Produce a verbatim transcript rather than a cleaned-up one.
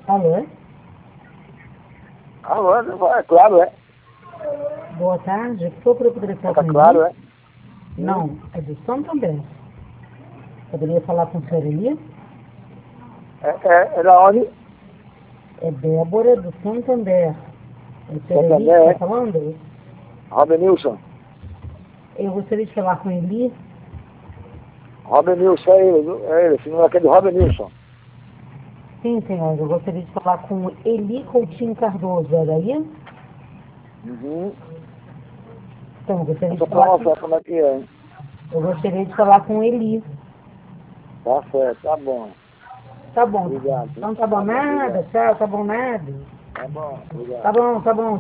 Alô? Alô, é claro, é. Boa tarde. Por favor, eu poderia falar Tá com claro, Eli? é. Não, é do Santander. Poderia falar com o senhor Eli? É, é, é da onde? É Débora do Santander. É o senhor Eli que Santander, está é. falando? Robin Nilson. Eu gostaria de falar com Eli. Robin Nilson é ele, viu? É ele, esse número aqui é do Robin Nilson. Sim, senhor. Eu gostaria de falar com Eli Coutinho Cardoso. É daí? Uhum. Então, eu gostaria Essa de falar com... promoção, como é que é, hein? Eu gostaria de falar com Eli. Tá certo, tá bom. Tá bom. Obrigado, viu? Então tá bom Tá bom, nada. obrigado. Tchau, tá bom nada. Tá bom, obrigado. Tá bom, tá bom.